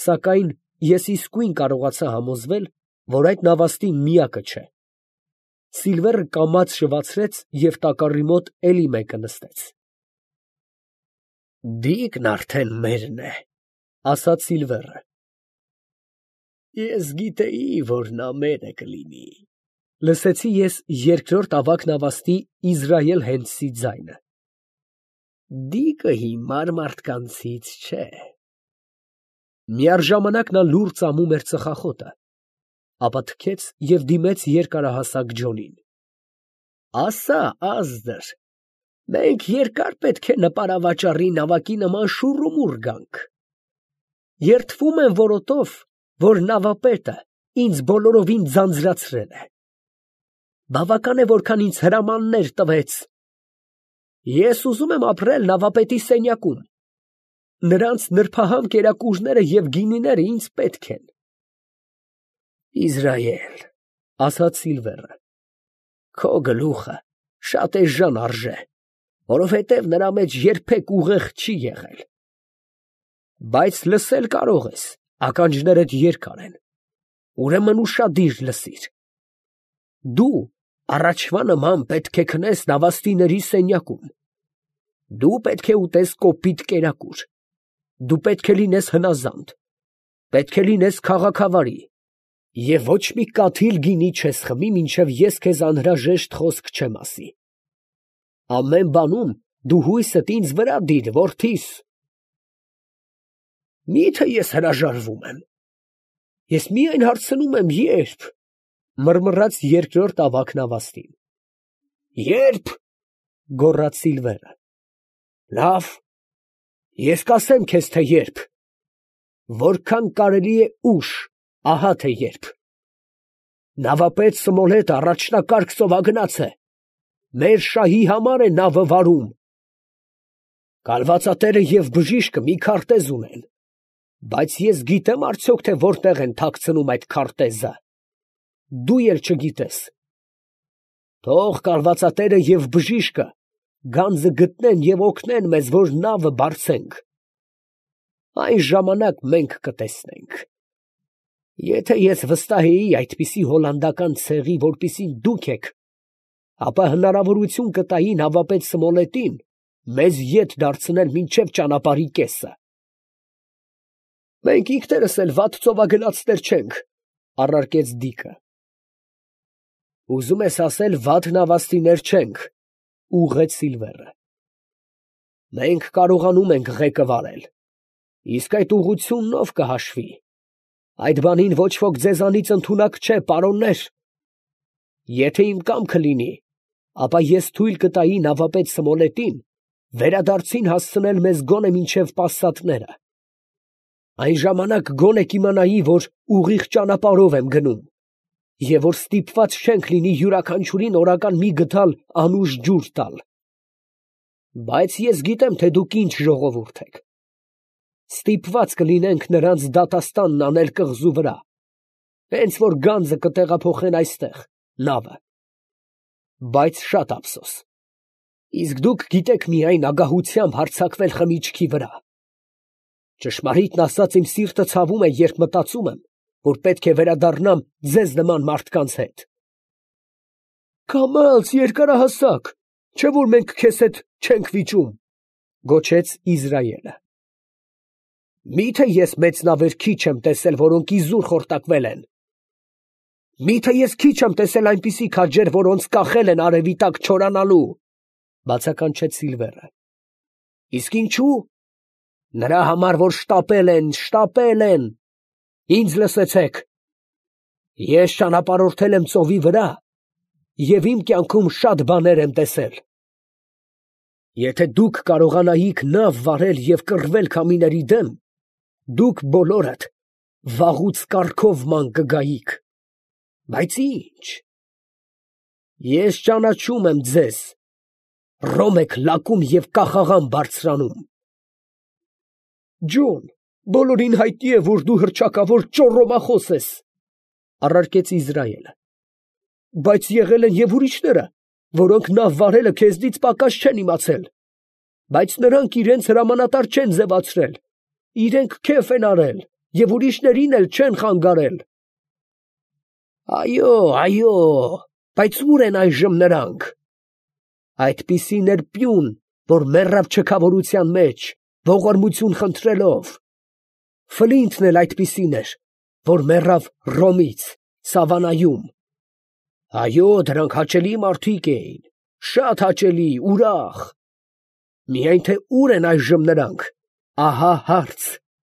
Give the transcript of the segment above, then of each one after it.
Սակայն ես իսկույն կարողացա համոզվել, որ այդ նավաստի միակը չէ։ Սիլվերը կամաց շվացրեց և տակառի մոտ էլի մեկը նստեց։ Դիկն արդեն մերն է, ասաց Սիլվերը։ Ես գիտեի, որ նա մերը կլինի, լսեցի ես երկրորդ ավագ նավաստի Իզրայել Հենդսի ձայնը։ Դիկը հիմար մարդկանցից չէ։ Միառժամանակ նա լուռ ծամում էր ծխախոտը, ապա թքեց և դիմեց երկարահասակ Ջոնին։ Ասա, ազդր, մենք երկար պետք է նպարավաճառի նավակի նման շուռումուռ գանք։ Երդվում եմ որոտով, որ նավապետը ինձ բոլորովին ձանձրացրել է։ Բավական է, որքան ինձ հրամաններ տվեց։ Ես ուզում եմ ապրել նավապետի սենյակում։ Նրանց նրբահամ կերակուրները և գինիները ինձ պետք են։ Իզրայել, ասաց Սիլվերը, քո գլուխը շատ էժան արժե, որովհետև նրա մեջ երբեք ուղեղ չի եղել։ Բայց լսել կարող ես, ականջներդ երկար են, ուրեմն ուշադիր լսիր։ Դու առաջվա նման պետք է քնես նավաստիների սենյակում։ Դու պետք է ուտես կոպիտ կերակուր։ Դու պետք է լինես հնազանդ, պետք է լինես քաղաքավարի և ոչ մի կաթիլ գինի չես խմի, մինչև ես քեզ անհրաժեշտ խոսք չեմ ասի։ Ամեն բանում դու հույսդ ինձ վրա դիր, որդիս։ Մի՞թե ես հրաժարվում եմ։ Ես միայն հարցնում եմ, երբ, մռմռաց երկրորդ ավագ նավաստին։ Երբ, գոռաց Սիլվերը։ Լավ, ես կասեմ քեզ, թե երբ։ Որքան կարելի է ուշ, ահա թե երբ։ Նավապետ Սմոլետը առաջնակարգ ծովագնաց է։ Մեր շահի համար է նավը վարում։ Կալվածատերը և բժիշկը մի քարտեզ ունեն, բայց ես գիտեմ արդյոք, թե որտեղ են թաքցնում այդ քարտեզը։ Դու էլ չգիտես։ Թող կալվածատերը և բժիշկը գանձը գտնեն և օգնեն մեզ, որ նավը բարձենք։ Այն ժամանակ մենք կտեսնենք։ Եթե ես վստահեի այդպիսի հոլանդական ցեղի, որպիսին դուք եք, ապա հնարավորություն կտայի նավապետ Սմոլետին մեզ ետ դարձնել մինչև ճանապարհի կեսը։ Մենք ինքներս էլ վատ ծովագնացներ չենք, առարկեց Դիկը։ Ուզում ես ասել, վատ նավաստիներ չենք, ուղղեց Սիլվերը։ Մենք կարողանում ենք ղեկը վարել, իսկ այդ ուղղությունն ով կհաշվի։ Այդ բանին ոչ ոք ձեզանից ընդունակ չէ, պարոններ։ Եթե իմ կամքը լինի, ապա ես թույլ կտայի նավապետ Սմոլետին վերադարձին հասցնել մեզ գոնե մինչև Պասատները։ Այն ժամանակ գոնե կիմանայի, որ ուղիղ ճանապարհով եմ գնում, և որ ստիպված չենք լինի յուրաքանչյուրին օրական մի գդալ անուշ ջուր տալ։ Բայց ես գիտեմ, թե դուք ինչ ժողովուրդ եք։ Ստիպված կլինենք նրանց դատաստանն անել կղզու վրա, հենց որ գանձը կտեղափոխեն այստեղ, նավը։ Բայց շատ ափսոս։ Իսկ դուք գիտեք միայն ագահությամբ հարձակվել խմիչքի վրա։ Ճշմարիտն ասած, իմ սիրտը ցավում է, երբ մտածում եմ, որ պետք է վերադառնամ ձեզ նման մարդկանց հետ։ Կամաց, երկարահասակ, չէ՞ որ մենք քեզ հետ չենք վիճում, գոչեց Իզրայելը։ Մի՞թե ես մեծ նավեր քիչ եմ տեսել, որոնք իզուր խորտակվել են։ Մի՞թե ես քիչ եմ տեսել այնպիսի քաջեր, որոնց կախել են արևի տակ չորանալու, բացականչեց Սիլվերը։ Իսկ ինչու։ Նրա համար, որ շտապել են։ Ինձ լսեցեք։ Ես ճանապարհորդել եմ ծովի վրա և իմ կյանքում շատ բաներ եմ տեսել։ Եթե դուք կարողանայիք նավ վարել և կռվել քամիների դեմ, դուք բոլորդ վաղուց կառքով ման կգայիք։ Բայց ի՞նչ։ Ես ճանաչում եմ ձեզ, ռոմ եք լակում և կախաղան բարձրանում։ Ջոն, բոլորին հայտնի է, որ դու հռչակավոր ճոռոմախոս ես, առարկեց Իզրայելը։ Բայց եղել են և ուրիշները, որոնք նավ վարելը քեզնից պակաս չեն իմացել, բայց նրանք իրենց հրամանատար չեն ձևացրել, իրենք քեֆ են արել, և ուրիշներին էլ չեն խանգարել։ Այո, բայց ուր են այժմ նրանք։ Այդպիսի ներպյուն, որ մեռավ չքավորության մեջ, ողորմություն խնդրելով։ Ֆլինտն էլ այդպիսին էր, որ մեռավ Հռոմից, Սավանայում։ Այո, դրանք հաճելի մարդիկ էին, շատ հաճելի, ուրախ։ Միայն թե ուր են այժմ նրանք, ահա հարց։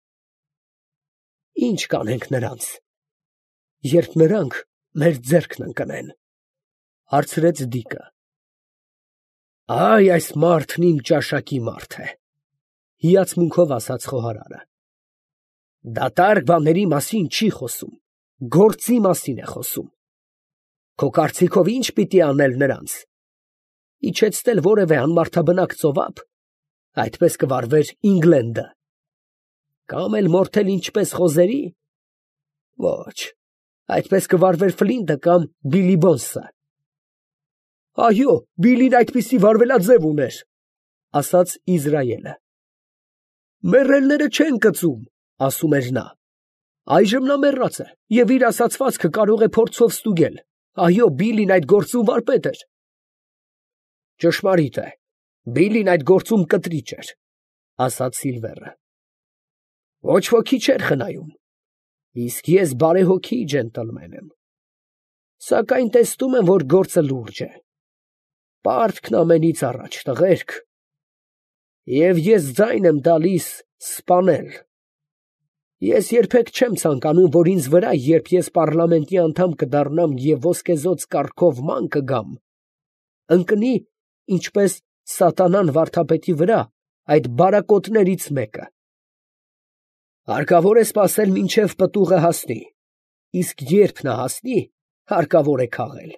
Ինչ կանենք նրանց, երբ նրանք մեր ձեռքն ընկնեն, հարցրեց Դիկը։ Այ, այս մարդն իմ ճաշակի մարդ է, հիացմունքով ասաց խոհարարը։ Դատարկ բաների մասին չի խոսում, գործի մասին է խոսում։ Քո կարծիքով ի՞նչ պիտի անել նրանց։ Իջեցնել որևէ անմարդաբնակ ծովափ, այդպես կվարվեր Ինգլենդը։ Կամ էլ մորթել ինչպես խոզերի։ Ոչ, այդպես կվարվեր Ֆլինտը կամ Բիլիբոնսը։ Այո, Բիլին այդպիսի վարվելաձև ուներ, ասաց Իզրայելը։ Մեռելները չեն կծում, ասում էր նա։ Այժմ նա մեռած է և իր ասացվածքը կարող է փորձով ստուգել։ Այո, Բիլին այդ գործում վարպետ էր։ Ճշմարիտ է, Բիլին այդ գործում կտրիճ էր, ասաց Սիլվերը։ Ոչ ոքի չէր խնայում, իսկ ես բարեհոգի ջենտլմեն եմ։ Սակայն տեսնում եմ, որ գործը լուրջ է։ Պարտքն ամենից առաջ, տղերք։ Եվ ես ձայն եմ տալիս սպանել։ Ես երբեք չեմ ցանկանում, որ ինձ վրա, երբ ես պառլամենտի անդամ կդառնամ և ոսկեզօծ կառքով ման կգամ, ընկնի, ինչպես սատանան վարդապետի վրա, այդ բարակոտներից մեկը։ Հարկավոր է սպասել, մինչև պտուղը հասնի, իսկ երբ նա հասնի, հարկավոր է քաղել։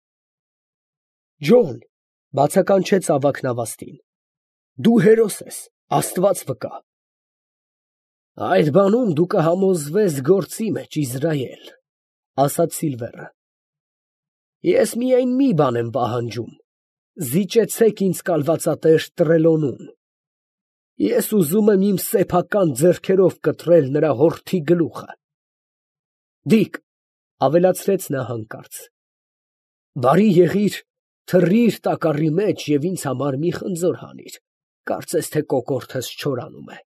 Ջոն, բացականչեց ավագ նավաստին, դու հերոս ես, Աստված վկա։ Այդ բանում դու կհամոզվես գործի մեջ, Իզրայել, ասաց Սիլվերը։ Ես միայն մի բան եմ պահանջում. զիջեցեք ինձ կալվածատեր Տրելոնուն։ Ես ուզում եմ իմ սեփական ձեռքերով կտրել նրա հորթի գլուխը։ Դիկ, ավելացրեց նա հանկարծ, բարի եղիր, թռիր տակառի մեջ և ինձ համար մի խնձոր հանիր, կարծես թե կոկորդս չորանում է։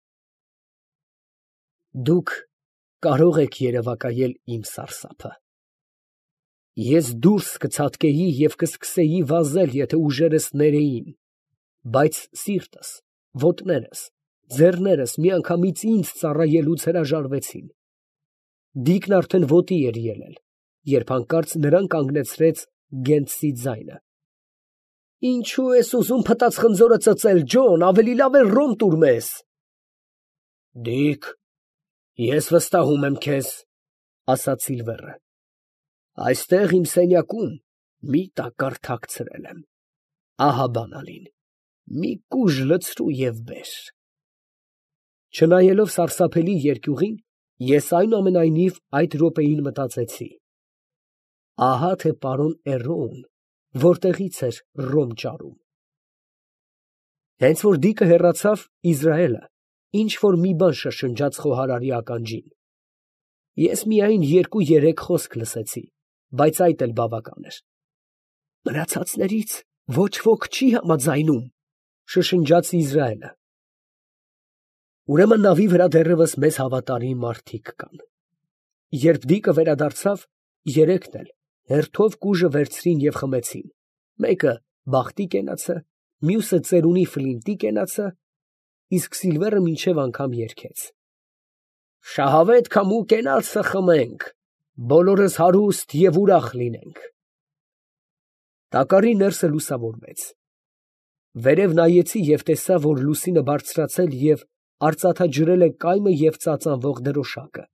Դուք կարող եք երևակայել իմ սարսափը։ Ես դուրս կցատկեի և կսկսեի վազել, եթե ուժերս ներեին, բայց սիրտս, ոտներս, ձեռներս միանգամից ինձ ծառայելուց հրաժարվեցին։ Դիկն արդեն ոտի էր ելել, երբ հանկարծ նրան կանգնեցրեց Գենտսի ձայնը։ Ինչո՞ւ ես ուզում փտած խնձորը ծծել, Ջոն, ավելի լավ է ռոմ տուր մեզ։ Դիկ, ես վստահում եմ քեզ, ասաց Սիլվերը։ Այստեղ իմ սենյակում մի տակառ թաքցրել եմ։ Ահա բանալին, մի կուժ լցրու և բեր։ Չնայելով սարսափելի երկյուղին, ես այնուամենայնիվ այդ րոպեին մտածեցի. ահա թե պարոն Էրոուն որտեղից էր ռոմ ճարում։ Հենց որ Դիկը հեռացավ, Իզրայելը ինչ֊որ մի բան շշնջաց խոհարարի ականջին։ Ես միայն 2-3 խոսք լսեցի, բայց այդ էլ բավական էր։ Մնացածներից ոչ ոք չի համաձայնում, շշնջաց Իզրայելը։ Ուրեմն նավի վրա դեռևս մեզ հավատարիմ մարդիկ կան։ Երբ Դիկը վերադարձավ, երեքն էլ հերթով կուժը վերցրին և խմեցին, մեկը բախտի կենացը, մյուսը ծերունի Ֆլինտի կենացը, իսկ Սիլվերը մինչև անգամ երգեց. Շահավետ քամու կենացը խմենք, բոլորս հարուստ և ուրախ լինենք։ Տակառի ներսը լուսավորվեց։ Վերև նայեցի և տեսա, որ լուսինը բարձրացել և արծաթաջրել է կայմը և ծածանվող դրոշակը։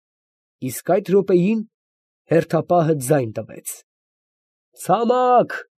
Իսկ այդ րոպեին հերթապահը ձայն տվեց. «Ցամաք,